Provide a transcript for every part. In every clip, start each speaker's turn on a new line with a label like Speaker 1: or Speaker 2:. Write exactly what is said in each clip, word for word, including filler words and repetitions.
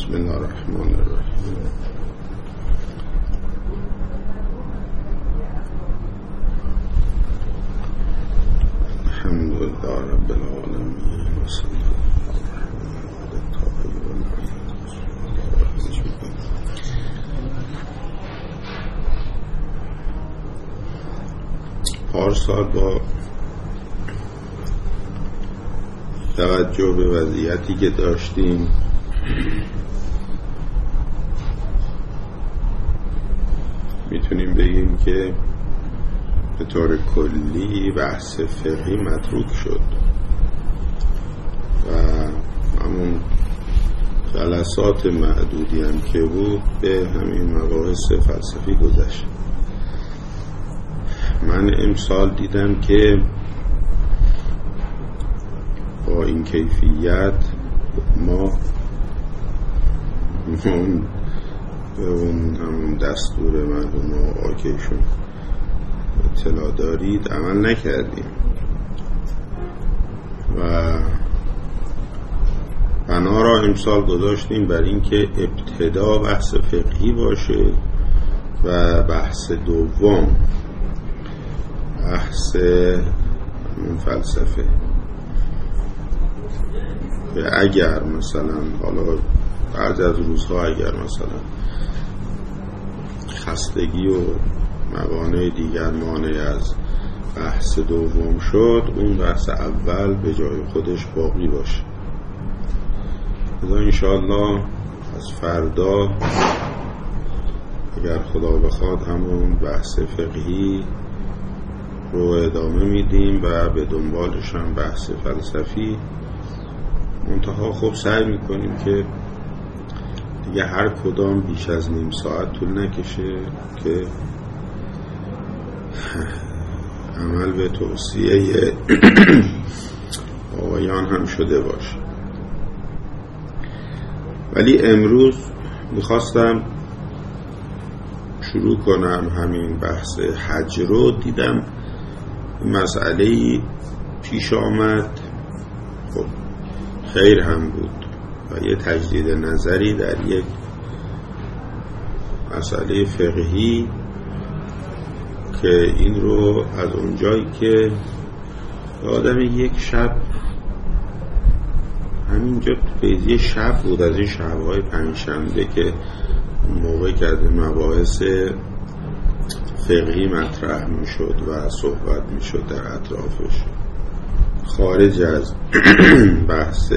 Speaker 1: بسم الله الرحمن الرحیم. الحمد لله رب العالمین و صلی الله پارسال با توجه به وضعیتی که داشتیم میتونیم بگیم که به طور کلی بحث فقهی متروک شد و همون جلسات معدودی هم که بود به همین مباحث فلسفی گذشت. من امسال دیدم که با این کیفیت ما اون به اون همون دستور مرحوم آقایشون اطلاع دارید عمل نکردیم و بنا را امسال گذاشتیم بر این که ابتدا بحث فقهی باشه و بحث دوم بحث فلسفه. اگر مثلا حالا بعد از روزها اگر مثلا خستگی و موانع دیگر مانع از بحث دوم شد، اون بحث اول به جای خودش باقی باشه. خدا انشاءالله از فردا اگر خدا بخواد همون بحث فقهی رو ادامه میدیم و به دنبالش هم بحث فلسفی. منتها خب سعی میکنیم که دیگه هر کدام بیش از نیم ساعت طول نکشه که عمل به توصیه آقایان هم شده باشه. ولی امروز میخواستم شروع کنم همین بحث حج رو. دیدم مسئله‌ای پیش آمد، خب خیر هم بود و یه تجدید نظری در یک مسئله فقهی که این رو از اونجایی که آدم یک شب همینجا پیزی شب بود از این شب‌های پنجشنبه که موقع که از مباحث فقهی مطرح میشد و صحبت میشد در اطرافش، خارج از بحث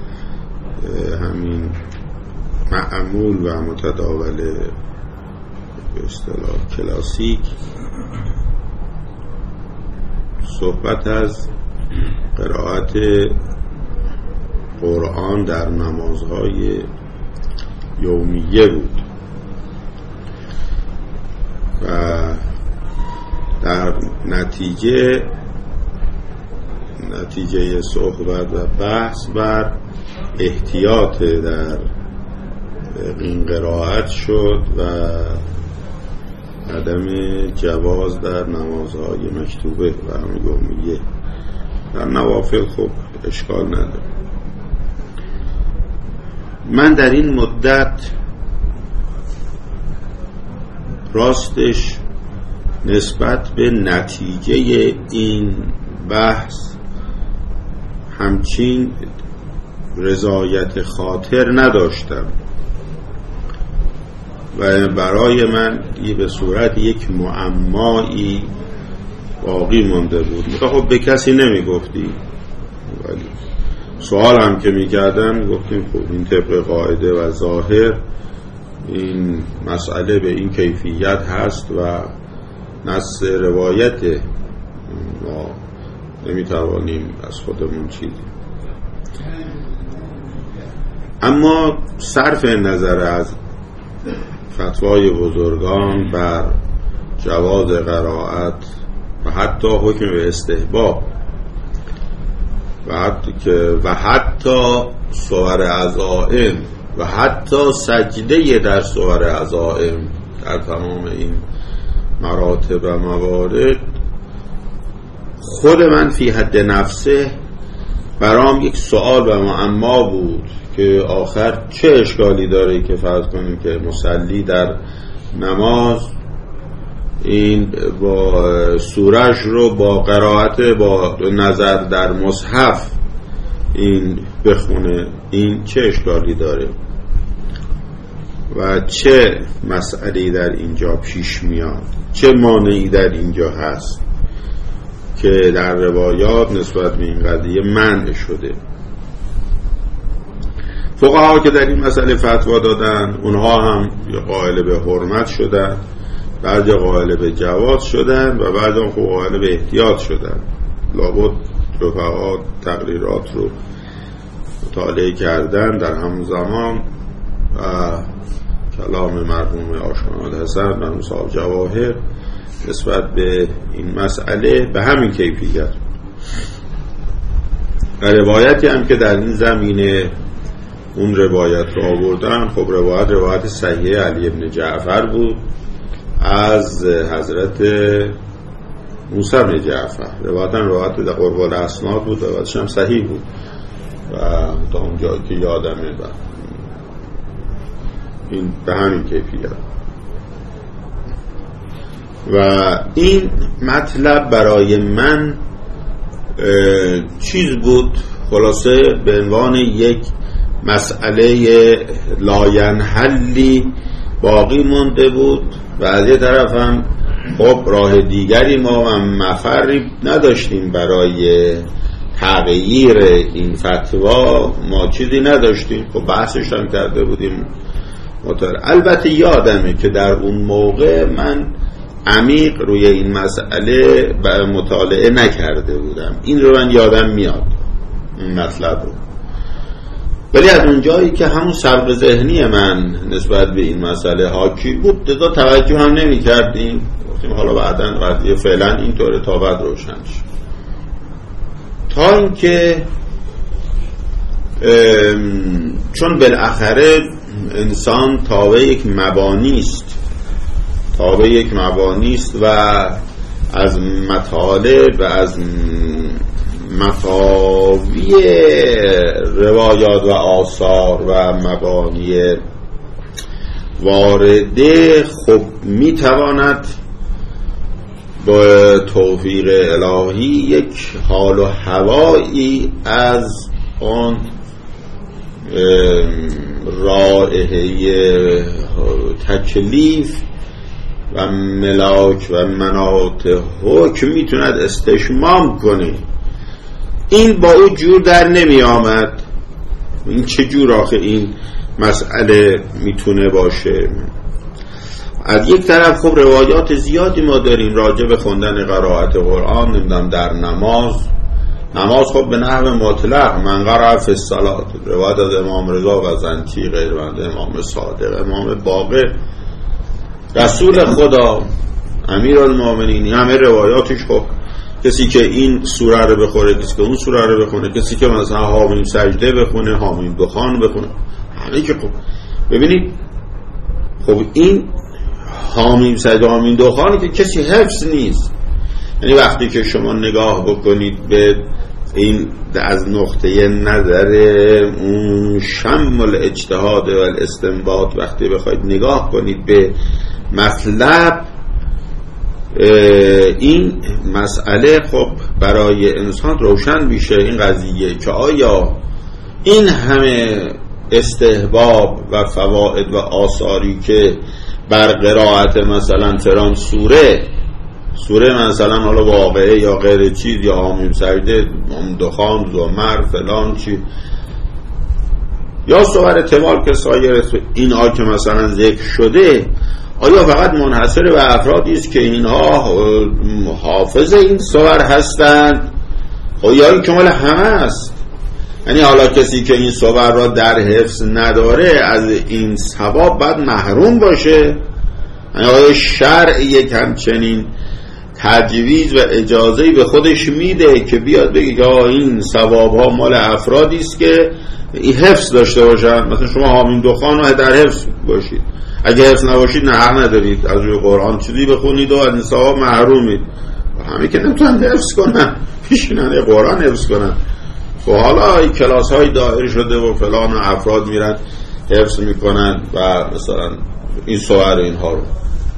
Speaker 1: همین معمول و متداول به اصطلاح کلاسیک، صحبت از قرائت قرآن در نمازهای یومیه بود و در نتیجه نتیجه صحبت و بحث بر احتیاط در این قرائت شد و عدم جواز در نمازهای مکتوبه و هم یومیه. در نوافل خب اشکال نداره. من در این مدت راستش نسبت به نتیجه این بحث همچین رضایت خاطر نداشتم و برای من یه به صورت یک معمایی باقی مانده بود. خب به کسی نمی گفتی، ولی سوال هم که می کردن گفتیم خب این طبق قاعده و ظاهر این مسئله به این کیفیت هست و نص روایت ما نمی توانیم از خودمون چیزی. اما صرف نظر از فتوای بزرگان بر جواز قرائت و حتی حکم به استحباب و حتی که و حتی صور عزائم و حتی سجده در صور عزائم در تمام این مراتب و موارد، خود من فی حد نفسه برام یک سوال و معما بود که آخر چه اشکالی داره که فرض کنیم که مصلی در نماز این با سورش رو با قرائت با نظر در مصحف این بخونه، این چه اشکالی داره و چه مسئله‌ای در اینجا پیش میاد، چه مانعی در اینجا هست که در روایات نسبت به این قضیه منع شده. فقها که در این مسئله فتوا دادن اونها هم قائل به حرمت شدن، بعضی قائل به جواز شدن و بعضی هم قائل به احتیاط شدن. لابد رفقا تقریرات رو مطالعه کردن در همون زمان و کلام مرحوم آشکانات حسن در مثال جواهر نسبت به این مسئله به همین کیفیت. و روایتی هم که در این زمینه اون روایت رو آوردن، خب روایت روایت صحیح علی بن جعفر بود از حضرت موسی بن جعفر. روایت هم روایت در قرب الاسناد بود، روایتش هم صحیح بود و تا اونجا که یادمه با این به همین کیفیت. و این مطلب برای من چیز بود خلاصه به عنوان یک مسئله لاینحلی باقی مونده بود و از یه طرف هم خب راه دیگری ما هم مفری نداشتیم برای تغییر این فتوا، ما چیزی نداشتیم. خب بحثش هم کرده بودیم مطالعه. البته یادمه که در اون موقع من عمیق روی این مسئله مطالعه نکرده بودم، این رو من یادم میاد این مطلب رو، ولی از اونجایی که همون سبق ذهنی من نسبت به این مسئله حاکی بود دیگه توجه هم نمی کردیم. گفتیم حالا بعداً قضیه فعلا اینطوره تا بعد روشن شد، تا اینکه چون بالاخره انسان تابع یک مبانی است تابع یک مبانی است و از مطالب و از مفاوی روایات و آثار و مبانی وارده خب میتواند با توفیق الهی یک حال و هوایی از آن رائحه تکلیف و ملاک و مناط حکم میتوند استشمام کنه. این با او جور در نمی آمد. این چه جور آخه این مسئله میتونه باشه؟ از یک طرف خب روایات زیادی ما داریم راجع به خوندن قرائت قرآن، نمیدونم در نماز نماز خب به نحو مطلق من قرأ فی الصلاة، روایت از امام رضا و زنکی، غیرمند امام صادق، امام باقر، رسول خدا، امیر المؤمنین، همه روایاتش خب کسی که این سوره رو بخوره، کسی که اون سوره رو بخونه، کسی که مثلا حامیم سجده بخونه، حامیم دخان بخونه، همه که خب ببینید خب این حامیم سجده حامیم دخانی که کسی حفظ نیست. یعنی وقتی که شما نگاه بکنید به این از نقطه نظر اون شمل اجتهاد و الاستنباط، وقتی بخواید نگاه کنید به مطلب این مسئله خب برای انسان روشن میشه این قضیه که آیا این همه استحباب و فواید و آثاری که بر قرائت مثلا فران سوره سوره مثلا حالا واقعه یا غیر چیز یا حامیم سجده دخان زمر فلان چی یا سور تمال که سایر این ها که مثلا ذکر شده، آیا فقط منحصر به افرادی است که اینها حافظ این سور هستند یا این کمال همه است؟ یعنی حالا کسی که این سور را در حفظ نداره از این ثواب باید محروم باشه؟ یعنی آیا شرع یک همچنین تجویز و اجازه‌ای به خودش میده که بیاد بگه که این ثواب ها مال افرادی است که این حفظ داشته باشن؟ مثلا شما حامیم دخان رو در حفظ باشید، اگه حفظ نباشید نه حق ندارید از روی قرآن چیزی بخونید و از این ثواب محرومید. همه که نمیتونن حفظ کنن پیشینن قرآن حفظ کنن و حالا این کلاس های دایر شده و فلان و افراد میرن حفظ میکنن و مثلا این سوار اینها رو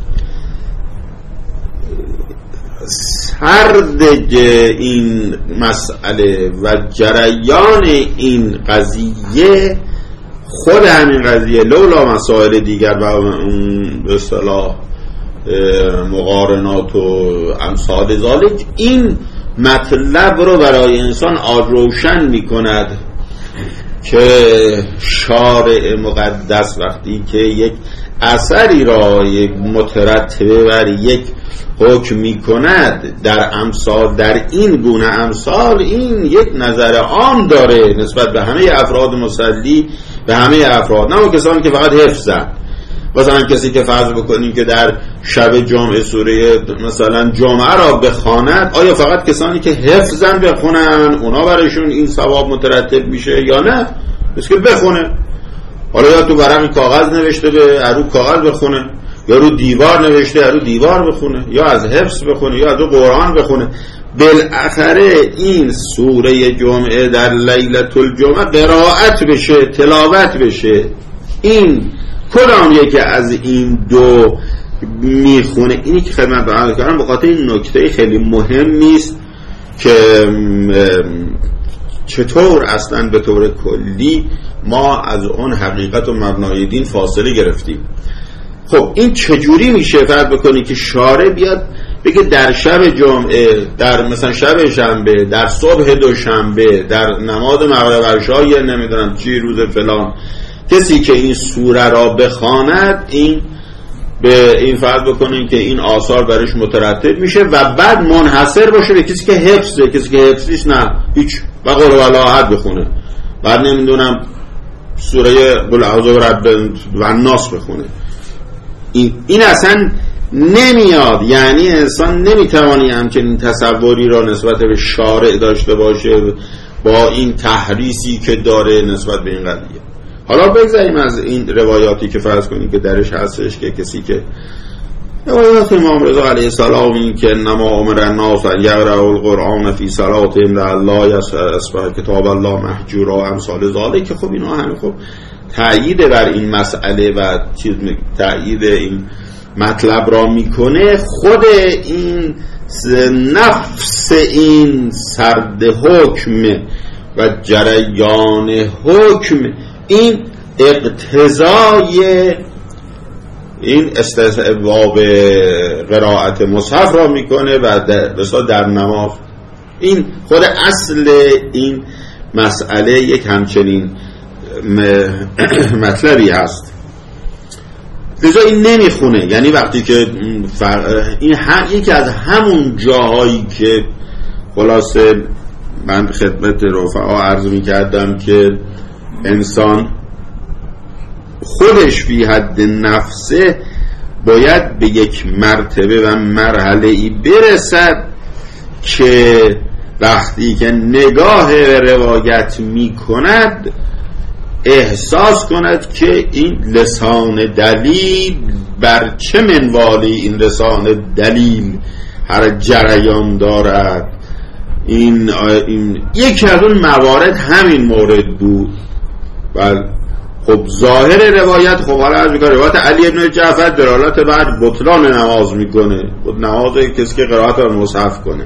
Speaker 1: سرد این مسئله و جریان این قضیه، خود همین قضیه لولا مسائل دیگر و اون به اصطلاح مقارنات و امثال ذالک، این مطلب رو برای انسان روشن می کند که شارع مقدس وقتی که یک اثری را یک مترتبه بر یک حکم می کند در امثال، در این گونه امثال، این یک نظر عام داره نسبت به همه افراد مسلی، به همه افراد، نه اون کسانی که فقط حفظن. مثلا کسی که فرض بکنیم که در شب جمعه سوره مثلا جمعه را بخواند، آیا فقط کسانی که حفظن بخونن اونا برایشون این ثواب مترتب میشه یا نه؟ بس که بخونه، حالا یا تو ورق کاغذ نوشته به رو کاغذ بخونه، یا رو دیوار نوشته رو دیوار بخونه، یا از حفظ بخونه، یا از قرآن بخونه. بالاخره این سوره جمعه در لیلة الجمعه قرائت بشه، تلاوت بشه، این کدام یکی از این دو میخونه؟ اینی که خدمت بیان کردم به خاطر این نکته خیلی مهمی است که چطور اصلا به طور کلی ما از اون حقیقت و مبنای دین فاصله گرفتیم. خب این چجوری میشه فرض بکنی که شارع بیاد بگه در شب جمعه، در مثلا شب شنبه، در صبح دوشنبه، در نماز مغرب عشا، یا نمیدونم چی روز فلان، کسی که این سوره را بخواند این به این فرض بکنین که این آثار برش مترتب میشه و بعد منحصر باشه به کسی که حفظه. کسی که حفظیش نه هیچ، و قل هو احد بخونه، بعد نمیدونم سوره قل اعوذ برب و الناس بخونه. این, این اصلا نمیاد. یعنی انسان نمیتوانی همچنین تصوری را نسبت به شارع داشته باشه با این تحریصی که داره نسبت به این قضیه. حالا بگذاریم از این روایاتی که فرض کنیم که درش هستش که کسی که روایات امام رضا علیه السلام این که نما امر الناس ان یقرأوا القرآن فی صلاتهم لعلی یصبح کتاب الله محجورا امثال ذالک، که خب اینا همه خب تأیید بر این مسئله و چیز تأیید این مطلب را میکنه. خود این نفس این سرد حکم و جریان حکم، این اقتضای این استحباب قرائت مصحف را میکنه و در, در نماز. این خود اصل این مسئله یک همچنین مطلبی هست. لذا این نمیخونه. یعنی وقتی که این یکی از همون جاهایی که خلاصه من خدمت رفقا عرض میکردم که انسان خودش فی حد نفسه باید به یک مرتبه و مرحله ای برسد که وقتی که نگاه روایت می کند احساس کند که این لسان دلیل بر چه منوالی این لسان دلیل هر جریان دارد. این, این یکی از اون موارد همین مورد بود. و خب ظاهر روایت، خب حالا از میگه روایت علی ابن جعفر دلالت بر بطلان نماز میکنه، خب نماز کسی که قرائت بر مصحف کنه.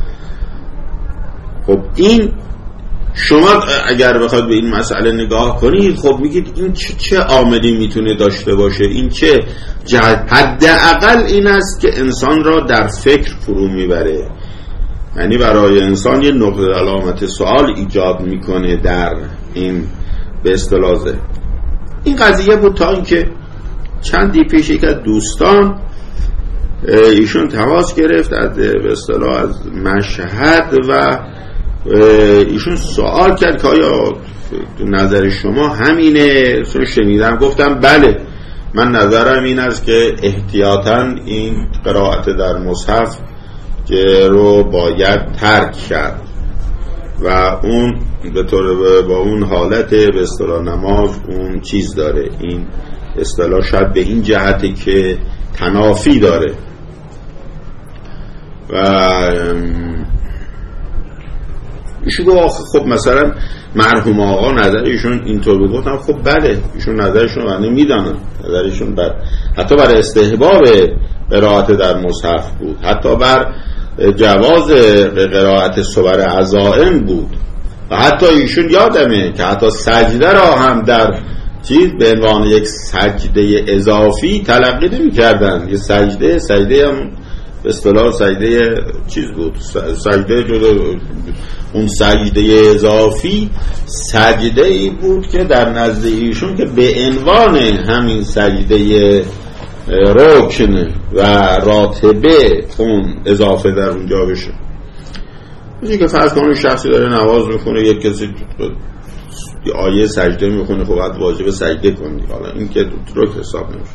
Speaker 1: خب این شما اگر بخواید به این مسئله نگاه کنید، خب میگید این چه, چه عاملی میتونه داشته باشه؟ این چه جهت؟ حداقل این است که انسان را در فکر فرو میبره. یعنی برای انسان یه نقطه علامت سوال ایجاد میکنه در این به اصطلاح این قضیه بود. تا اینکه چندی پیش یک از دوستان ایشون تماس گرفت از به اصطلاح از مشهد و ایشون سوال کرد که آیا نظر شما همینه؟ شنیدم گفتم بله، من نظرم این است که احتیاطاً این قرائت در مصحف که رو باید ترک کرد و اون به طور با اون حالت به اصطلاح نماز اون چیز داره، این اصطلاح شاید به این جهتی که تنافی داره. و ایشون گفت خب مثلا مرحوم آقا نظر ایشون اینطور بود. گفتم خب بله ایشون نظرشون رو میدانم، نظرشون بر حتی بر استحباب قرائت در مصحف بود، حتی بر جواز قرائت صور عزائم بود و حتی ایشون یادمه که حتی سجده را هم در چیز به عنوان یک سجده اضافی تلقی نمی کردن. یه سجده سجده هم به اصطلاح سجده چیز بود، سجده جلو اون سجده اضافی سجده ای بود که در نزد ایشون که به عنوان همین سجده رکن و راتبه اون اضافه در اونجا بشه. میشه که فرض کنید شخصی داره نماز میخونه، یک کسی یه آیه سجده میخونه، خب باید واجب سجده کنی، حالا این که رکن حساب نمیشه.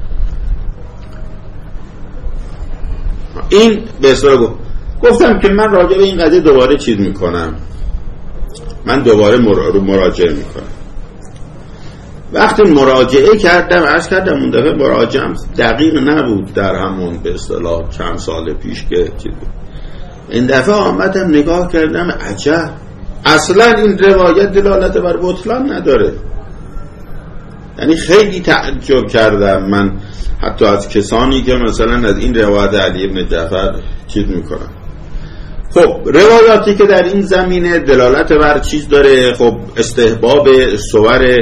Speaker 1: این به اصطلاح گفت. گفتم که من راجع به این قضیه دوباره چیز میکنم، من دوباره مراجعه میکنم. وقتی مراجعه کردم عرض کردم اون دفعه مراجعم دقیق نبود در همون به اصطلاح چند سال پیش که چیز بود. این دفعه آمدم نگاه کردم عجب اصلا این روایت دلالت بر بطلان نداره. یعنی خیلی تعجب کردم من حتی از کسانی که مثلا از این روایت علی بن جعفر چیز میکنم. خب روایاتی که در این زمینه دلالت بر چیز داره، خب استحباب صور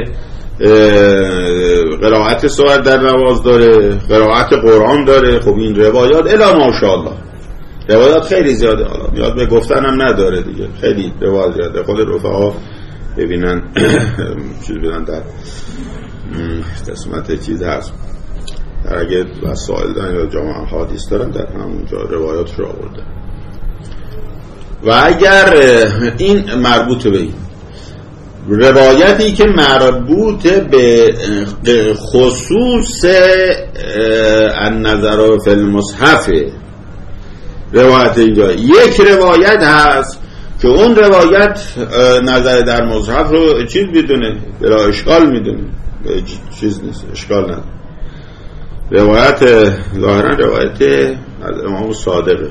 Speaker 1: قرائت صور در نماز داره، قرائت قرآن داره. خب این روایات الا ماشاءالله روایات خیلی زیاده، حالا میاد به گفتنم نداره دیگه، خیلی روایات زیاده. خود رفقا ببینن چیز ببینن در قسمت چیز هست در اگه وسائل دارن یا جامعه حادث دارن در همونجا روایات رو آورده. و اگر این مربوط به این روایتی که مربوط به خصوص النظر فی المصحف روایت اینجا یک روایت هست که اون روایت نظر در مصحف رو چیز میدونه، بلا اشکال میدونه، چیز نیست، اشکال نداره. روایت ظاهرا روایت از امام صادقه.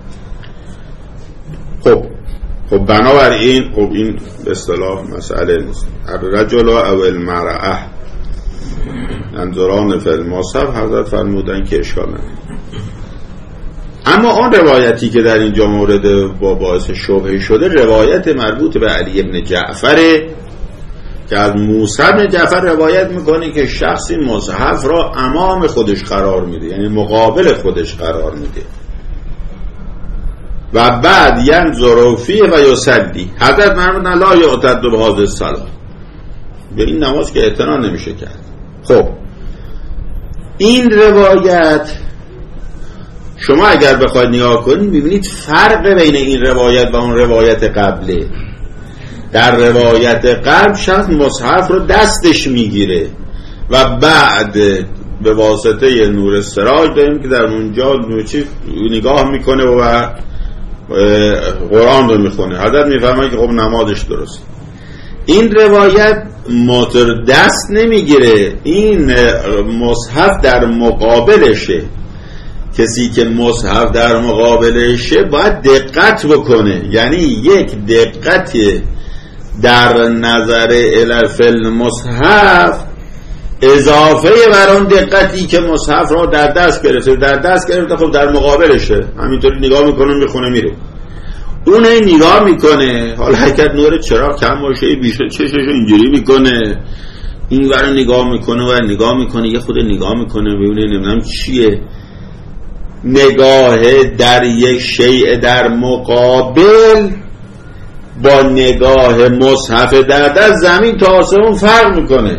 Speaker 1: خب خب بنابراین خب این به اصطلاح مسئله نیست. الرجل او المرأه انظران فی المصحف حضرت فرمودن که اشکال نداره. اما آن روایتی که در اینجا مورد با باعث شبهه شده روایت مربوط به علی بن جعفر که از موسی بن جعفر روایت میکنه که شخصی مصحف را امام خودش قرار میده، یعنی مقابل خودش قرار میده و بعد ینظر فیه و یصلی. حضرت فرمودن لا یعتد بهذه الصلاة، به این نماز که اعتنا نمیشه کرد. خب این روایت شما اگر بخواید نگاه کنید میبینید فرق بین این روایت و اون روایت قبله. در روایت قبل شخص مصحف رو دستش میگیره و بعد به واسطه نور سراج داریم که در اونجا نگاه میکنه و قرآن رو میخونه. حضرت میفهمه که خب نمازش درست. این روایت موتور دست نمیگیره، این مصحف در مقابلشه. کسی که مصحف در مقابلشه باید دقت بکنه، یعنی یک دقت در نظر الفل مصحف اضافه بر اون دقتی که مصحف را در دست گرفته. در دست گرفته خب در مقابلشه، همینطوری نگاه میکنه میخونه میره. اون این نگاه میکنه، حالا حرکت نور چراغ کم باشه بیشتر چشش اینجوری میکنه، این ور نگاه میکنه و نگاه میکنه یه خود نگاه میکنه ببینه نمیدونم چیه. نگاه در یک شیء در مقابل با نگاه مصحف در دست زمین تا آسمون فرق میکنه.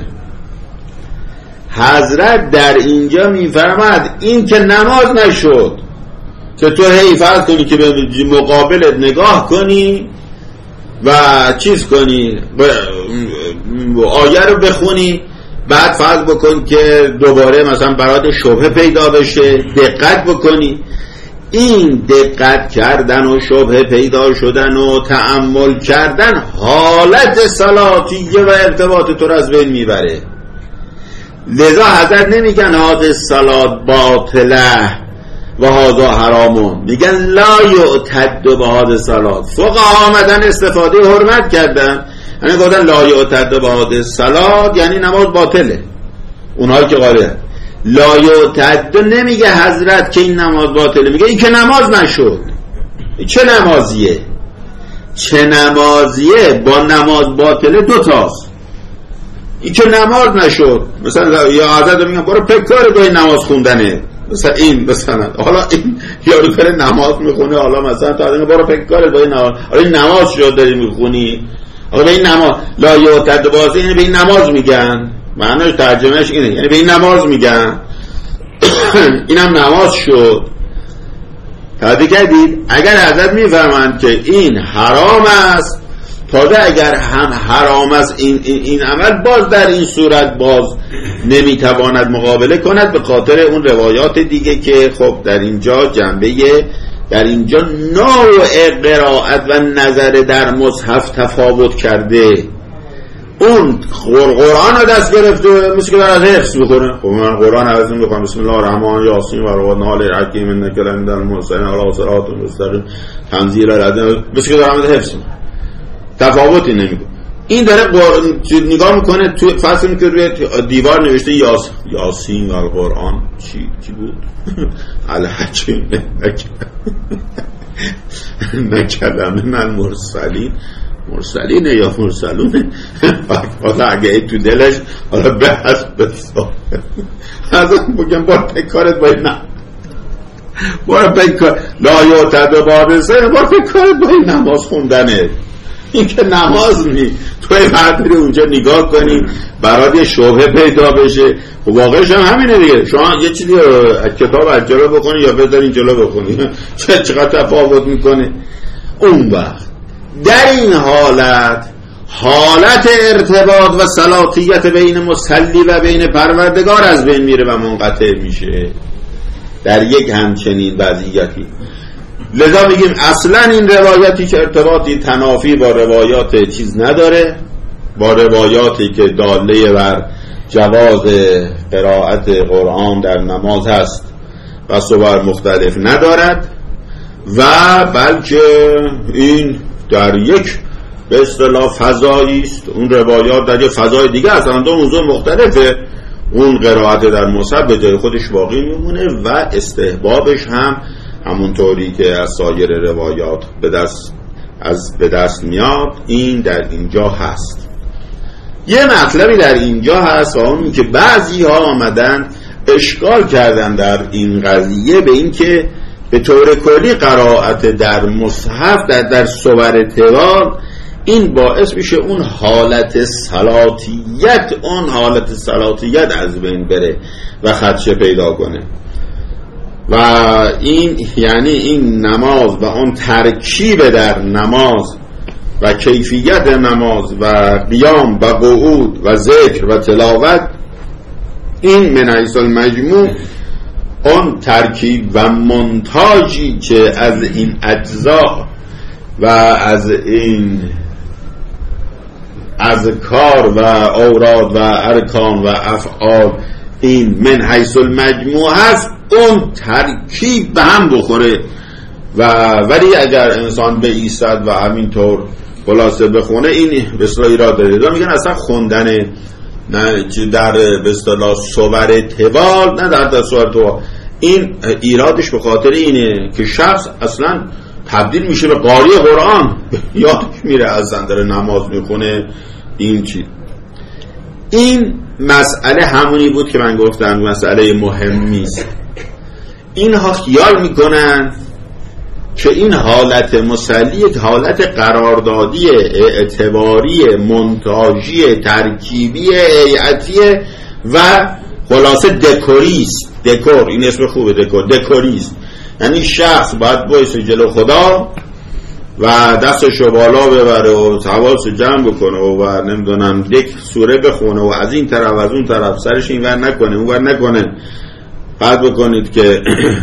Speaker 1: حضرت در اینجا میفرماد این که نماز نشد که تو هی فرض کنی که به مقابلت نگاه کنی و چیز کنی آیه رو بخونی، بعد فرض بکن که دوباره مثلا برات شبهه پیدا بشه، دقت بکنی. این دقت کردن و شبهه پیدا شدن و تأمل کردن حالت صلاتیه و ارتباط تو رو از بین میبره. لذا حضرت نمیگن هذه الصلاة باطله و هذا حرامون، میگن لا یعتد به هذه صلات. فقها آمدن استفاده حرمت کردن، یعنی گفتن لا یعتد به هذه صلات یعنی نماز باطله. اونهایی که قالی لا یعتد نمیگه حضرت که این نماز باطله، میگه این که نماز نشد. چه نمازیه؟ چه نمازیه با نماز باطله دو تاست. این که نماز نشد، مثلا یا حضرت میگن برو پکار با این نماز خوندنه، مثلا این مثلا حالا این یارو داره نماز میخونه، حالا مثلا تا آدم برو پکار با این نماز، حالا این نماز شد داری میخونی، حالا به این نماز لا یعتد بازی، یعنی به این نماز میگن، معنیش ترجمهش اینه، یعنی به این نماز میگن. اینم نماز شد. توجه کردید؟ اگر حضرت میفهمند که این حرام است، تازه اگر هم حرام است این, این, این عمل، باز در این صورت باز نمیتواند مقابله کند به خاطر اون روایات دیگه که خب در اینجا جنبه، در اینجا نوع قرائت و نظر در مصحف تفاوت کرده. اون قرآن رو دست گرفته مثل که برای حفظ بکنه. خب من قرآن حفظ میکنم، بسم الله الرحمن یاسین و روان الحکیم انک لمن المرسلین علی صراط مستقیم تنزیل العزیز، مثل که دارم حفظ میکنم، تفاوتی نمیکنه. این داره قرآن نگاه میکنه، تو فصل که روی دیوار نوشته یاس یاسین و قرآن چی چی بود؟ الحکیم انک لمن المرسلین، مرسلینه یا مرسلونه، حالا اگه تو دلش حالا بحث بسا ازم بگم بار پکارت باید نه بار پکار لا یعتد بارسه، بار پکارت باید نماز خوندنه. این که نماز نی توی برداری اونجا نگاه کنی برات یه شبهه پیدا بشه. واقعش هم همینه دیگه، شما یه چیزی کتاب از جلو بکنی یا بذارین جلو بکنی چه چقدر تفاوت میکنه. اون وقت در این حالت حالت ارتباط و صلاتیت بین مصلی و بین پروردگار از بین میره و منقطع میشه در یک همچنین وضعیتی. لذا میگیم اصلا این روایتی که ارتباطی تنافی با روایات چیز نداره، با روایاتی که داله بر جواز قرائت قرآن در نماز هست و صور مختلف ندارد، و بلکه این در یک به اصطلاح فضایی است. اون روایات در یک فضای دیگه هستن، دو موضوع مختلفه. اون قرائت در مصحف به جای خودش باقی میمونه و استحبابش هم همونطوری که از سایر روایات به دست از به دست میاد این در اینجا هست. یه مطلبی در اینجا هست، اون که بعضی ها آمدن اشکال کردن در این قضیه به این که به طور کلی قرائت در مصحف در در صور طوال این باعث میشه اون حالت صلاتیت اون حالت صلاتیت از بین بره و خدشه پیدا کنه، و این یعنی این نماز و اون ترکیب در نماز و کیفیت نماز و قیام و قعود و ذکر و تلاوت، این من حیث المجموع اون ترکیب و منتاجی که از این اجزا و از این اذکار و اوراد و ارکان و افعال این من حیث المجموع هست، اون ترکیب به هم بخوره. و ولی اگر انسان به ایستد و همینطور خلاصه بخونه این به اصطلاح ایراد داره. دا میگن اصلا خوندن نه در به اصطلاح صور طوال نه در در صور طوال، این ایرادش به خاطر اینه که شخص اصلا تبدیل میشه به قاری قرآن، یادش میره اصلا داره نماز میخونه. این چی؟ این مسئله همونی بود که من گفتم مسئله مهمی است. اینها خیال میکنن که این حالت مسلی حالت قراردادی اعتباری منتاجی ترکیبی هیئتی و خلاصه دکوریست. دکور این اسم خوبه، دکور دکوریست، یعنی شخص باید بایسته جلو خدا و دستشو بالا ببره و حواسو جمع بکنه و نمیدونم یک سوره بخونه و از این طرف از اون طرف سرش این ور نکنه اون ور نکنه. بعد بکنید که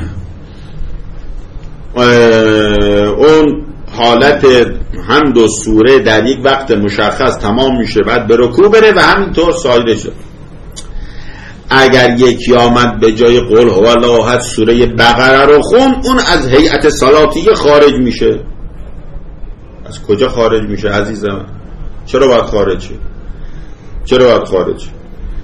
Speaker 1: اون حالت حمد و سوره در یک وقت مشخص تمام میشه، بعد به رکوع بره و همینطور سایرش. اگر یکی آمد به جای قل هو الله احد سوره بقره رو خون، اون از هیئت صلاتیه خارج میشه. از کجا خارج میشه عزیزم؟ چرا باید خارج شه؟ چرا باید خارج شه؟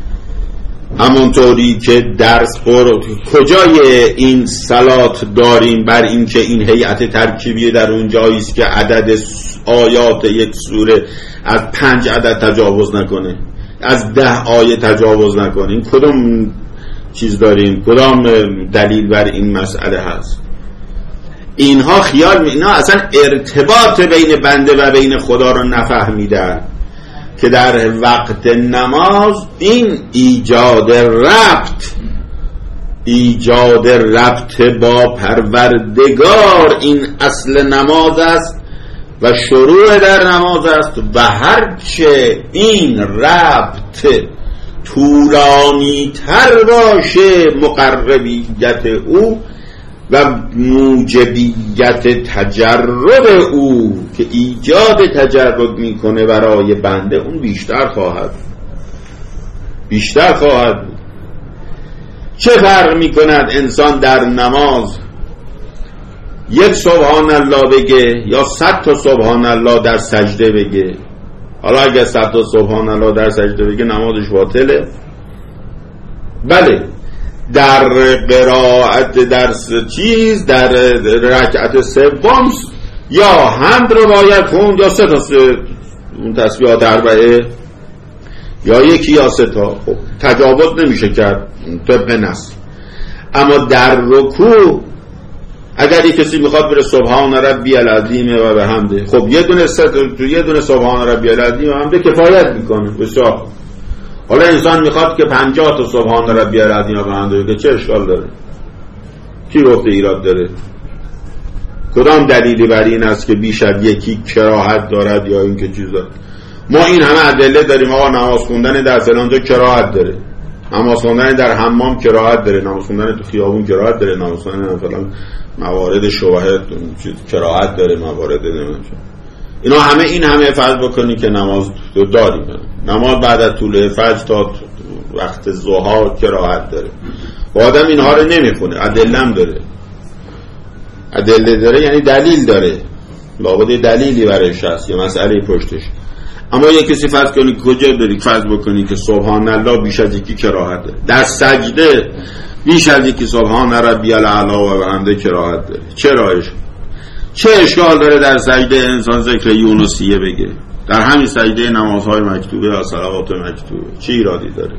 Speaker 1: همونطوری که درس پر کجای این صلات داریم بر این که این هیئت ترکیبی در اون جاییست که عدد آیات یک سوره از پنج عدد تجاوز نکنه، از ده آیه تجاوز نکنه. این کدوم چیز داریم؟ کدام دلیل بر این مسئله هست؟ اینها خیال می... اینا اصلا ارتباط بین بنده و بین خدا رو نفهمیدن که در وقت نماز این ایجاد ربط ایجاد ربط با پروردگار این اصل نماز است و شروع در نماز است و هرچه این ربط طولانی تر باشه مقربیت او و موجبیت تجرد او که ایجاد تجرد میکنه برای بنده اون بیشتر خواهد بیشتر خواهد بود. چه فرق میکند انسان در نماز یک سبحان الله بگه یا صد تا سبحان الله در سجده بگه؟ حالا اگر صد تا سبحان الله در سجده بگه نمازش باطله. بله در قرائت در چیز در رکعت سوم یا حمد رو باید خوند یا سه تا اون تسبیحات اربعه یا یکی یا سه تا، خب تجاوز نمیشه کرد طبق نص. اما در رکوع اگر یک کسی میخواد بره سبحان ربی العظیم و بحمده، خب یه دونه ست یه دونه سبحان ربی العظیم و بحمده کفایت میکنه. بسیار. حالا انسان میخواد که پنجاه تا سبحان ربی العظیم و بحمده بگه، چه اشکال داره؟ کی گفته ایراد داره؟ کدام دلیلی بر این است که بیش از یکی کراهت دارد یا این که چیز دارد؟ ما این همه ادله داریم. آقا نماز خوندن در فلانجا کراهت داره، نماز خوندن در حمام کراهت داره، نماز خوندن تو خیابون کراهت داره، نماز خوندن فلان موارد شبهه کراهت داره، موارد نمیشه. اینا همه این همه فرض بکنی که نماز داریم. نماز بعد از طلوع فجر تا وقت ضحی کراهت داره. و آدم اینها رو نمیخونه، ادله داره. ادله داره یعنی دلیل داره، لابد دلیلی برایش هست یا مسئله پشتش. اما یک کسی فرض کنی کجا داری فرض بکنی که سبحان الله بیش از یکی کراهت داره، در سجده بیش از یکی سبحان ربی الاعلی و بحمده کراهت داره، چرایش؟ چه اشکال داره در سجده انسان ذکر یونسیه بگه؟ در همین سجده نمازهای مکتوبه یا صلوات مکتوبه چه ایرادی داره؟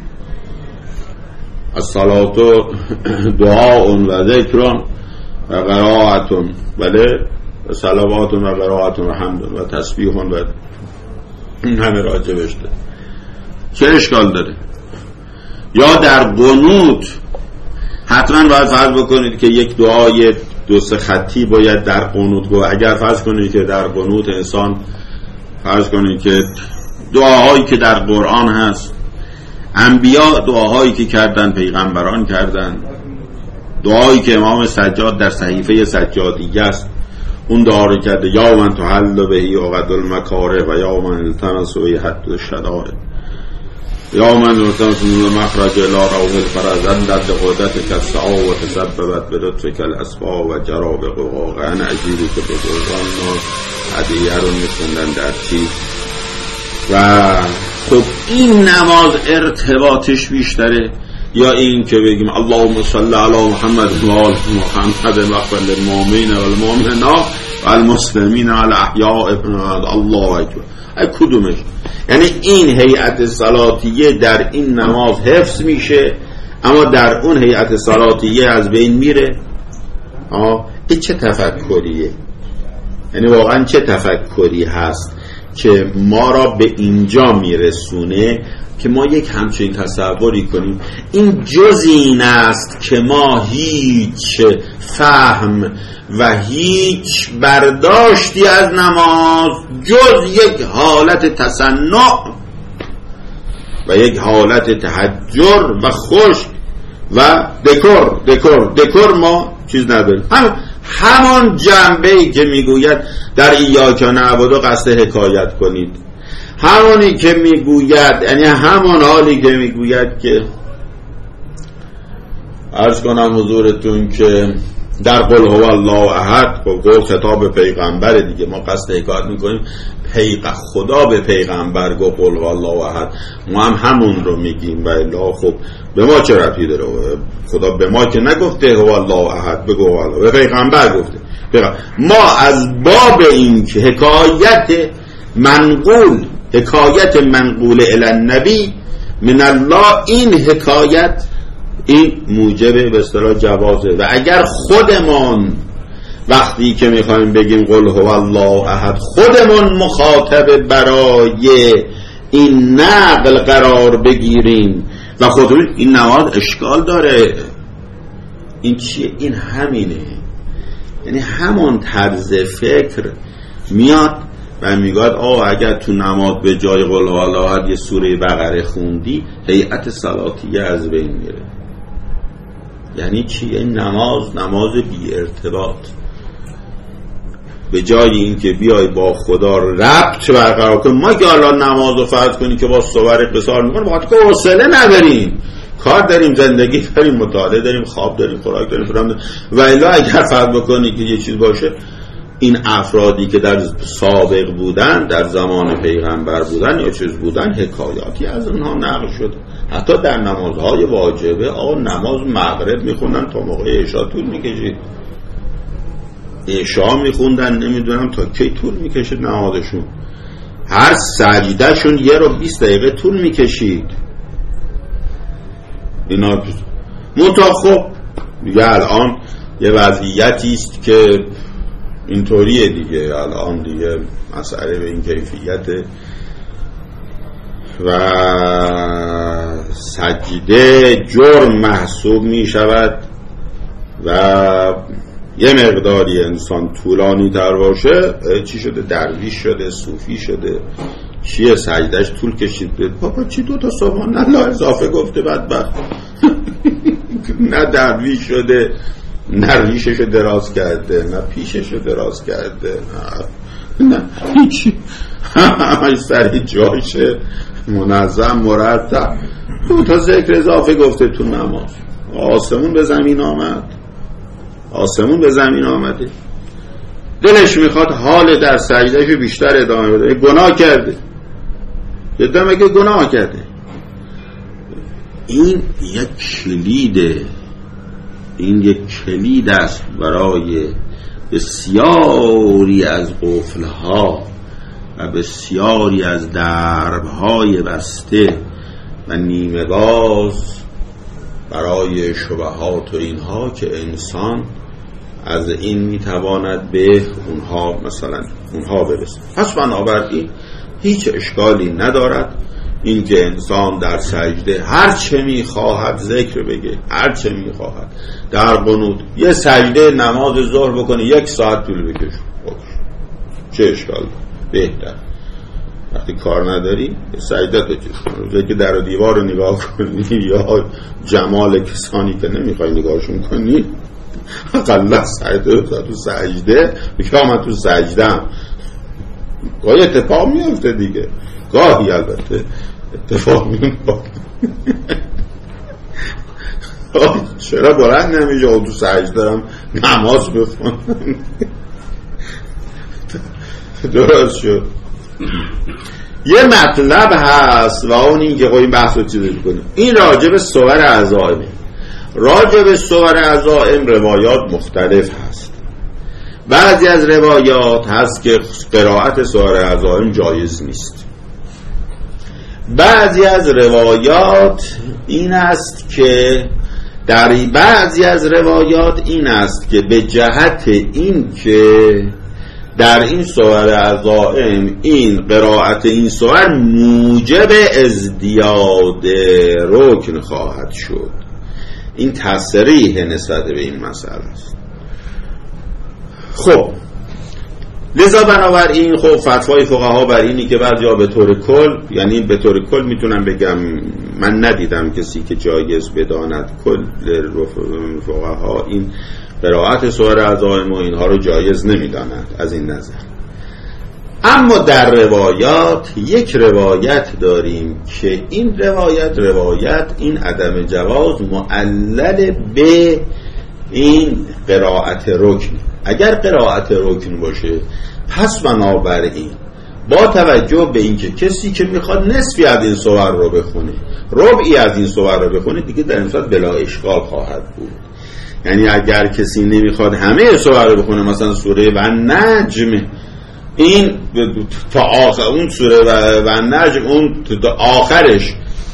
Speaker 1: الصلات دعاء و ذکر و قرائت، بله، و صلوات و قرائت و حمد و تسبیح و این همه راجبش ده. چه اشکال داره؟ یا در قنوت حتما باید فرض بکنید که یک دعای دو سه خطی باید در قنوت گفت. اگر فرض کنید که در قنوت انسان فرض کنید که دعاهایی که در قرآن هست، انبیا دعاهایی که کردن، پیغمبران کردن، دعایی که امام سجاد در صحیفه سجادیه است اون دعا رو کرده، یا من تحل بهی عقد المکاره و یا من التمس بهی حد الشدائد، یا من التمس مخرج الى روح الفرزندت لقدرتک السعا و تسببت بلطفک الاسبا و جرا بقواقع. انا عجیبی که بزرگان ما هدیه رو میخوندن در چیز. و خب این نماز ارتباطش بیشتره یا این که بگیم اللهم صل علی محمد و آل محمد واغفر للمؤمنین والمؤمنات والمسلمین والاحیاء الله اکبر؟ ای کدومش؟ یعنی این هیئت صلاتیه در این نماز حفظ میشه اما در اون هیئت صلاتیه از بین میره. آه این چه تفکریه؟ یعنی واقعا چه تفکری هست که ما را به اینجا میرسونه که ما یک همچین تصوری کنیم؟ این جز این است که ما هیچ فهم و هیچ برداشتی از نماز جز یک حالت تصنع و یک حالت تحجر و خشک و دکور دکور دکور ما چیز نداریم. هم همان جنبه‌ای که میگوید در ایاک نعبد قصد حکایت کنید، همونی که میگوید، یعنی همون حالی که میگوید که عرض کنم حضورتون که در قل هو الله احد قول خطاب پیغمبر دیگه، ما قصد حکایت میکنیم پیغ خدا به پیغمبر گفت قل هو الله احد، ما هم همون رو میگیم و الا خب به ما چه ربطی داره؟ خدا به ما که نگفته هو الله احد، بگو هو الله، به پیغمبر گفته. ما از باب این که حکایت منقول حکایت منقول الی النبی من الله، این حکایت این موجب به اصطلاح جوازه. و اگر خودمان وقتی که میخوایم بگیم قل هو الله احد خودمون مخاطب برای این نقل قرار بگیریم و خودمون، این نماد اشکال داره. این چیه؟ این همینه، یعنی همون طرز فکر میاد و میگه آه اگر تو نماز به جای قل هو الله احد یه سوره بقره خوندی هیئت صلاتیه از بین میره. یعنی چی؟ این نماز نماز بی ارتباط. به جای اینکه بیای با خدا ربط برقرار کنی، ما که الان نماز رو فرض کنی که با صور قصار میکنیم بخاطر که حوصله نداریم، کار داریم، زندگی داریم، مطالعه داریم، خواب داریم، خوراک داریم، فرام. و الا اگر فرض بکنی که یه چیز باشه، این افرادی که در سابق بودن، در زمان پیغمبر بودن یا چیز بودن، حکایاتی از اونها نقل شد. حتی در نمازهای واجبه آقا نماز مغرب میخوندن تا موقع عشاء طول میکشید، عشاء میخوندن نمیدونم تا کی طول میکشید نمازشون، هر سجده شون یه رو بیست دقیقه طول میکشید. اینا منتها خب دیگه الان یه وضعیتی است که اینطوریه دیگه، الان دیگه مسئله به این کیفیت و سجده جرم محسوب می شود و یه مقداری انسان طولانی تر باشه چی شده؟ درویش شده، صوفی شده. چیه سجدهش طول کشید؟ بابا چی دو تا سبحان الله اضافه گفته بدبخت. نه درویش شده، نه ریششو دراز کرده، نه پیششو دراز کرده، نه نه هیچی، همه سری جایشه، منظم مرتب. دو تا ذکر اضافه گفته تو نماز. آسمون به زمین آمد، آسمون به زمین آمده، دلش میخواد حال در سجدهشو بیشتر ادامه بده، گناه کرده، یه دمه که گناه کرده. این یک کلیده، این یک کلید است برای بسیاری از قفلها و بسیاری از دربهای بسته و نیمه باز برای شبهات و اینها که انسان از این میتواند به اونها مثلا اونها برسه. پس بنابراین هیچ اشکالی ندارد این که انسان در سجده هر چه میخواهد ذکر بگه، هر چه میخواهد در قنوت یه سجده نماز ظهر بکنه یک ساعت طول بکشه، چه اشکال؟ بهتر. وقتی کار نداری سجده تو چیز کن، روزه که در و دیوار رو نگاه کنی یا جمال کسانی که نمیخوای نگاهشون کنی، اقلا سجده تو سجده میگه من تو سجدم. گاهی اتفاق میفته دیگه، گاهی البته اتفاق میفته. چرا بلند نمیشه تو سجده دارم نماز بخونم؟ درست شد. یه مطلب هست و اون این که این بحث رو چیزی کنیم، این راجب صور عزائمه. راجب صور عزائم روایات مختلف هست. بعضی از روایات هست که قرائت صور عزائم جایز نیست. بعضی از روایات این است که در بعضی از روایات این است که به جهت این که در این صور عزائم این قرائت این صور موجب ازدیاد رکن خواهد شد. این تصریح نسبت به این مسئله است. خب لذا بنابراین خب فتوای فقها بر اینی که بعضیا به طور کل، یعنی به طور کل میتونم بگم من ندیدم کسی که جایز بداند، کل فقها این قرائت صور عزائم و اینها رو جایز نمیدانند از این نظر. اما در روایات یک روایت داریم که این روایت روایت این عدم جواز معلل به این قرائت رکن. اگر قرائت رکن باشه پس بنابراین با توجه به اینکه کسی که میخواد نصفی از این سور رو بخونه ربعی از این سور رو بخونه دیگه در این صورت بلا اشکال خواهد بود. یعنی اگر کسی نمیخواد همه سور رو بخونه، مثلا سوره و نجم این تا آخر اون سوره و نجم اون تا آخرش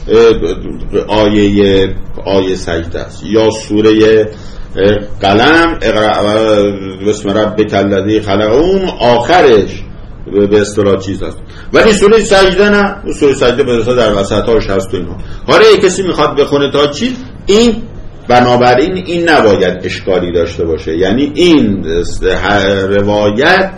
Speaker 1: آیه آیه سجده است، یا سوره قلم اقرأ بسم ربک الذی خلق اون آخرش به اصطلاح چیز است، ولی سوره سجده نه، سوره سجده به اصطلاح در وسطاش هست و اینا. حالا کسی میخواد بخونه تا چی، این بنابراین این نباید اشکالی داشته باشه. یعنی این روایت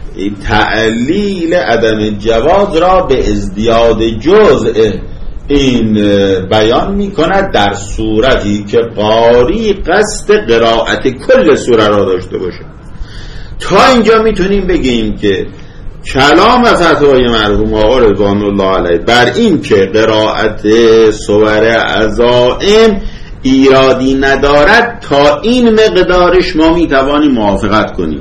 Speaker 1: تعلیل عدم جواز را به ازدیاد جزء این بیان می کند در صورتی که قاری قصد قرائت کل سوره را داشته باشه. تا اینجا میتونیم بگیم که کلام و فتوای مرحوم آقا رضوان الله علیه بر این که قرائت سوره عزائم ایرادی ندارد تا این مقدارش ما میتوانیم موافقت کنیم،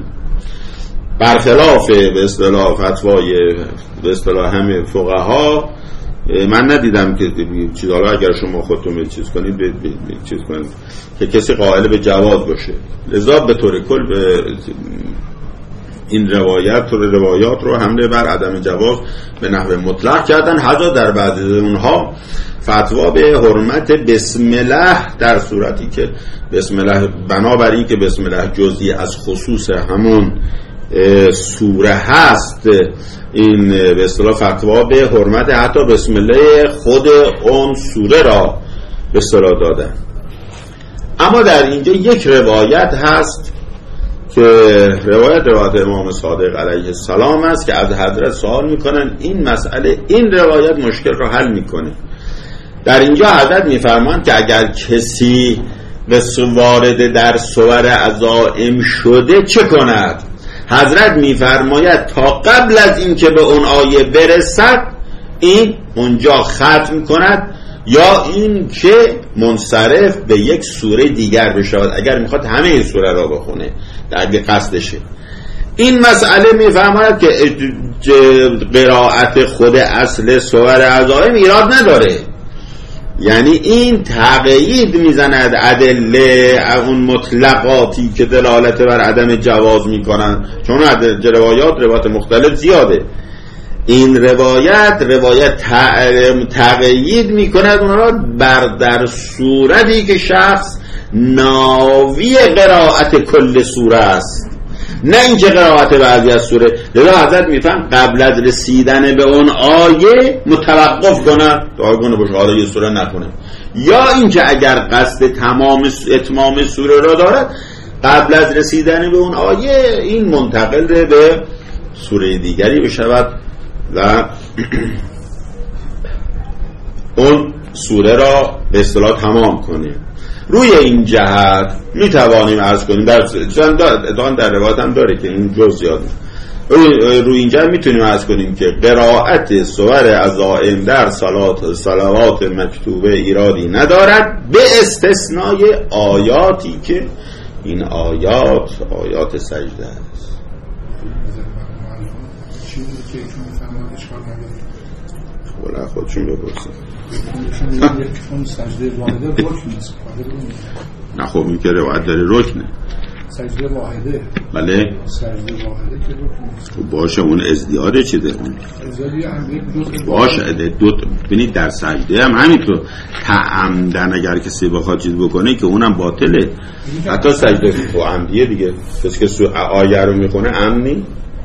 Speaker 1: برخلاف به اصطلاح فتوای به اصطلاح همه فقها. من ندیدم که چیز، حالا اگر شما خودتون چیز کنید به چیز کنید که کسی قائل به جواز باشه. لذا به طور کل به این روایت و روایات رو حمله بر عدم جواز به نحو مطلق کردن. حتی در بعضی اونها فتوا به حرمت بسم الله در صورتی که بسم الله بنابراین که بسم الله جزئی از خصوص همون سوره هست، این به اصطلاح فتوا به حرمت حتی بسم الله خود اون سوره را به اصطلاح دادن. اما در اینجا یک روایت هست که روایت روایت امام صادق علیه السلام است که از حضرت سوال میکنن این مسئله، این روایت مشکل را حل میکنه. در اینجا حضرت میفرمایند که اگر کسی به وارد در سور عزائم شده چه کند؟ حضرت میفرماید تا قبل از این که به اون آیه برسد این اونجا ختم کند، یا این که منصرف به یک سوره دیگر بشود اگر میخواد همه سوره را بخونه در قصدشه. این مسئله میفرماید که قرائت خود اصل سور عزائم ایراد نداره. یعنی این تقیید میزند ادله اون مطلقاتی که دلالت بر عدم جواز میکنن، چون روایات روایات مختلف زیاده. این روایت روایت تقیید میکند اون را بر در صورتی که شخص ناوی قرائت کل سوره است، نه اینکه قرائت بعضی از سوره. لذا حضرت میفهم قبل از رسیدن به اون آیه متوقف کنه، دعا کنه باشه حالا یه سوره نکنه، یا اینکه اگر قصد تمام اتمام سوره را دارد قبل از رسیدن به اون آیه این منتقل به سوره دیگری بشود و اون سوره را به اصطلاح تمام کنه. روی این جهت می توانیم عرض کنیم در در, در روایت هم داره که این جز زیاد روی, روی این جهت می تونیم عرض کنیم که قرائت سور عزائم در صلات صلوات مکتوبه ایرادی ندارد به استثنای آیاتی که این آیات آیات سجده است. ولی خودشون بپرسید
Speaker 2: اون سجده واحده رکن است.
Speaker 1: نه خب این که روایت داره رکنه.
Speaker 2: سجده واحده.
Speaker 1: بله.
Speaker 2: سجده واحده که رکن است.
Speaker 1: خب باشه اون ازدیاده چیزه اون.
Speaker 2: ازدیادی هم یک دو
Speaker 1: باشه دو ببینید در سجده هم همینطور تعمدن اگر کسی بخواد چیز بکنه که اونم باطله. حتی سجده تو عمدیه دیگه. کسی که آیه رو میخونه عمدی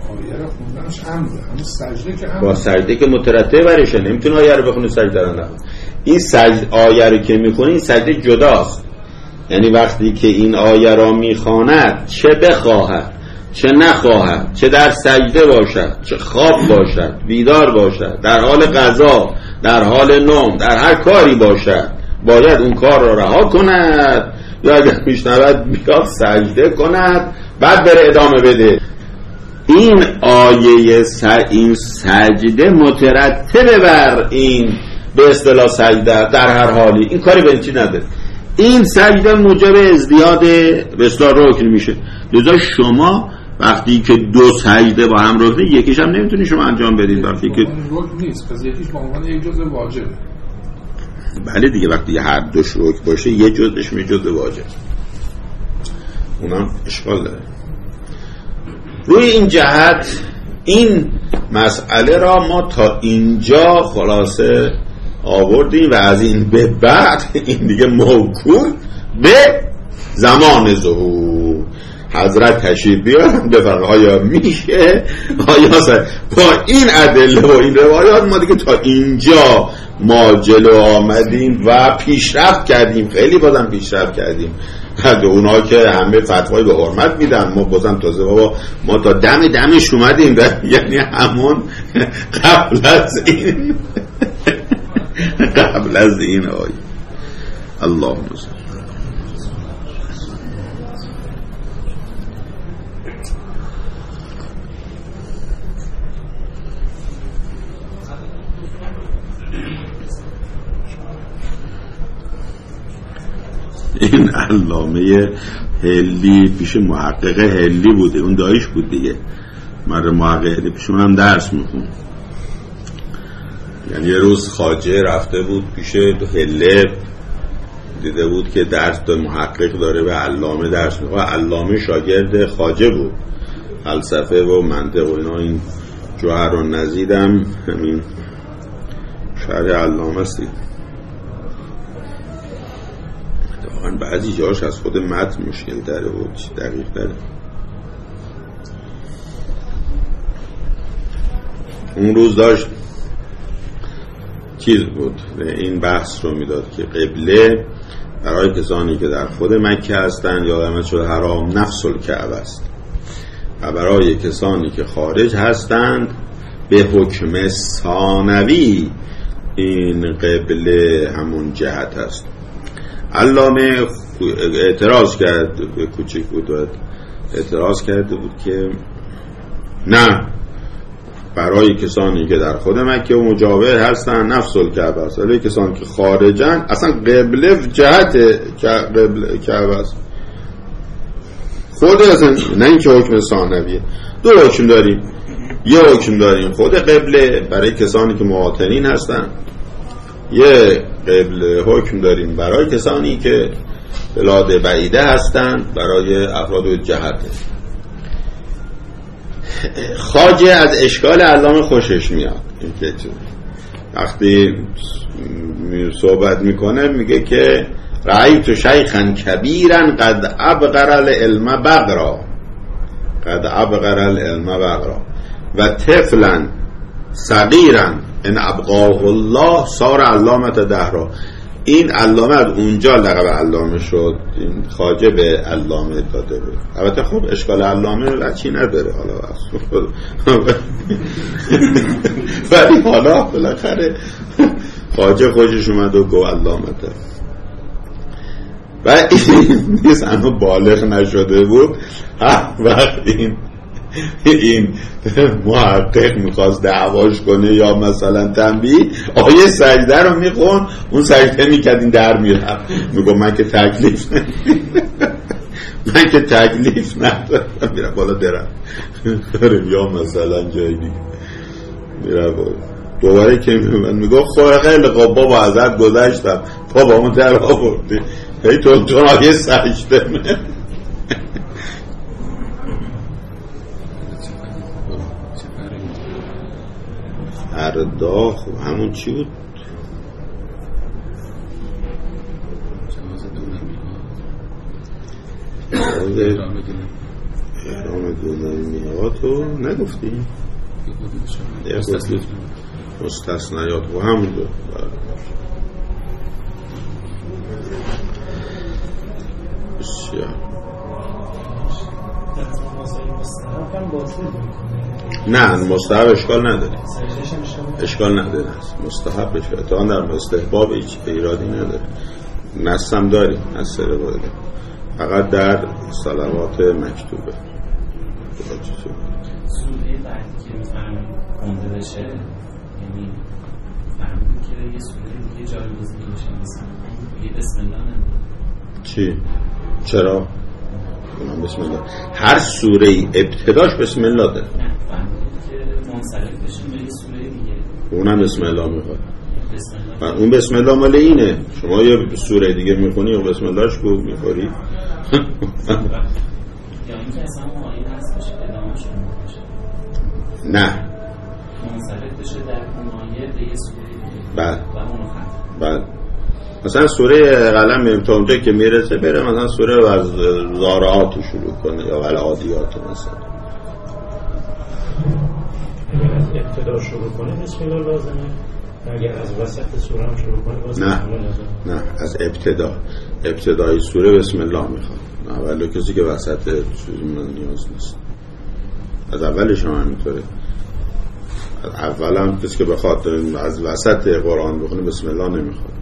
Speaker 1: با سجده که مترتب برشه نمیتونه آیه رو بخونه سجده رو نخونه. این سجده آیه رو که میخونه این سجده جداست. یعنی وقتی که این آیه را میخواند چه بخواهد چه نخواهد، چه در سجده باشد چه خواب باشد بیدار باشد، در حال غذا در حال نوم در هر کاری باشد باید اون کار را رها کند، یا اگر میشنود بیاد سجده کند بعد بره ادامه بده. این آیه س... این سجده مترتب بر این به اصطلاح سجده در هر حالی، این کاری به چی نداره. این سجده موجب ازدیاد به اصطلاح رکن میشه. لذا شما وقتی که دو سجده با هم رکنه، یکیش هم نمیتونی شما انجام بدید وقتی که
Speaker 2: رکن نیست، پس یکیش به عنوان یک جزء واجب.
Speaker 1: بله دیگه، وقتی هر دوش رکن باشه یه جزءش می جزء واجب، اونم اشکال داره. روی این جهت این مسئله را ما تا اینجا خلاصه آوردیم و از این به بعد این دیگه موکول به زمان ظهور حضرت تشریف بیارن بفرمایید آیا میشه، آیا با این ادله و این روایات ما دیگه تا اینجا ما جلو آمدیم و پیشرفت کردیم، خیلی بازم پیشرفت کردیم. حد اونا که همه فتوای به حرمت میدن، ما بازم تازه بابا ما تا دم دمش اومدیم، یعنی همون قبل از این قبل از این آیه. اللهم صل. این علامه هلی پیش محقق هلی بوده، اون دایش بود دیگه، مرد محقق هلی پیش اونم درس میخون. یعنی یه روز خواجه رفته بود پیش هله، دیده بود که درس داره، محقق داره به علامه درس میخونه. علامه شاگرد خواجه بود، فلسفه و منطق و اینا. این جوهر و نزیدم همین شرح علامه است. واقعا بعضی جاش از خود متن مشکل داره و دقیق داره. اون روز داشت چیز بود، این بحث رو میداد که قبله برای کسانی که در خود مکه هستند یا در مسجد الحرام نفس الکعبه است و برای کسانی که خارج هستند به حکم ثانوی این قبله همون جهت است. علامه اعتراض کرد، به کوچک بود، اعتراض کرده بود که نه، برای کسانی که در خود مکه و مجاور هستن نفس الکعبه است، ولی کسانی که خارجن اصلا قبله جهت قبله کعبه است. خود اصلا نه این که حکم ثانویه. دو حکم داریم، یه حکم داریم خود قبله برای کسانی که مواطنین هستن، یه قبله حکم داریم برای کسانی که بلاد بعیده هستند، برای افراد جهته. خواجه از اشکال علامه خوشش میاد، این که وقتی صحبت میکنه میگه که رأیت شیخا کبیرا قد ابقر العلم بقرا، قد ابقر العلم بقرا و طفلا صغیرا ان ابقاه الله صار علامه دهرا. این علامه از اونجا لقب علامه شد، این خواجه به علامه داده بود. البته خب اشکال علامه وچی نداره حالا ولی حالا بالاخره خواجه خوشش اومد و گو علامه داره. و این نیست انو بالغ نشده بود، هر وقت این این محقق میخواست دعواش کنه یا مثلا تنبیه، آیه سجده رو میخون، اون سجده میکرد این در میرفت، میگو من که تکلیف من که تکلیف ندارم، میرم بالا درم یا مثلا جایی دیگه میرم بالا. دوباره که من میگو خیلی خب بابا ازت گذشتم، بابا اون در آوردی هی تو تو آیه سجده من فردا خب همون چی بود؟ احرام دونمیاتو نگفتی؟ نگفتی مستثنیات و همون دو. بسیار نه، مستحب اشکال نداره، اشکال نداره، مستحب بشه تا در مستحباب هیچ ایرادی نداره. نصم داریم، نصر روایت فقط در صلوات مکتوبه.
Speaker 3: سوره بعدی که میفهمیم خونده بشه، یعنی فهمیم که یه سوره دیگه جایگزین بشه، مثلا یه بسم الله نمیده.
Speaker 1: چی؟ چرا؟ اونم بسم الله. هر سوره ای ابتداش بسم الله داره.
Speaker 3: نه فهمیم که منصرف بشیم به یه سوره دیگه،
Speaker 1: اونم بسم الله میخواد.
Speaker 3: بسم الله.
Speaker 1: اون بسم الله مال اینه. شما یه سوره دیگه میخونی و بسم اللهش کو میخوری.
Speaker 3: یا اینکه اصلا اون آیه هست بشه ادامه شده باشه.
Speaker 1: نه.
Speaker 3: منصرف بشه در اون آیه به یه سوره دیگه.
Speaker 1: بله.
Speaker 3: و اونو ختم.
Speaker 1: بله. مثلا سوره قلم تا اونجا که میرسه بره مثلا سوره از زارعات شروع کنه یا والعادیات مثلا.
Speaker 4: اگر از ابتدا شروع کنه بسم الله لازمه، اگر از وسط سوره هم شروع کنه بسم الله لازمه.
Speaker 1: نه از ابتدا، ابتدای سوره بسم الله میخواد. نه ولی کسی که وسط چیزی من نیاز نیست. از اولش هم همینطوره. اول هم کسی که بخواد از وسط قرآن بخونه بسم الله نمیخواد.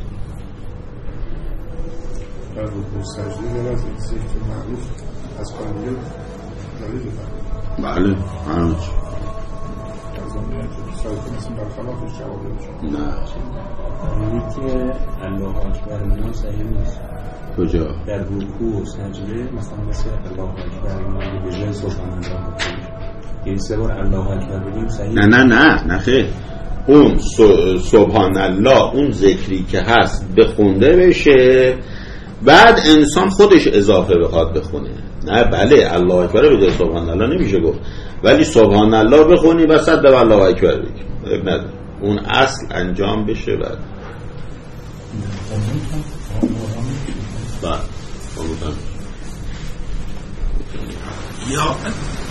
Speaker 2: در رکوع سجده یا از ذکر معروف از قانون دلیل بفرد.
Speaker 1: بله همین چی
Speaker 2: از آن میاد که سایتی مثل برخلافش جواب بشه.
Speaker 1: نه
Speaker 5: یعنی که الله اکبر اینا صحیح نیست.
Speaker 1: کجا؟
Speaker 5: در رکوع و سجده مثلا مثل الله اکبر اینا به جای سبحان الله بکنیم، یعنی سه بار الله اکبر بگیم صحیح؟
Speaker 1: نه نه نه نه خیر، اون سبحان الله اون ذکری که هست بخونده بشه بعد انسان خودش اضافه بخواد بخونه. نه بله الله اکبر به جای سبحان الله نمیشه گفت، ولی سبحان الله بخونی وسط به الله اکبر بگی نه، اون اصل انجام بشه بعد بعد یا